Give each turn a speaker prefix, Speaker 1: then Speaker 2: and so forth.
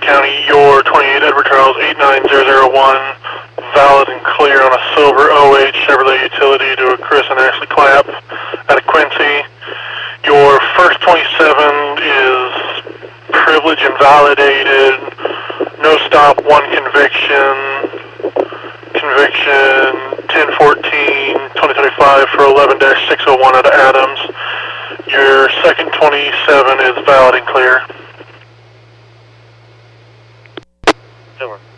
Speaker 1: County, your 28 Edward Charles 89001, valid and clear on a silver OH Chevrolet utility to a Chris and Ashley Clapp out of Quincy. Your first 27 is privilege invalidated, no stop, one conviction, 10/14/2025 for 11-601 out of Adams. Your second 27 is valid and clear.
Speaker 2: Silver.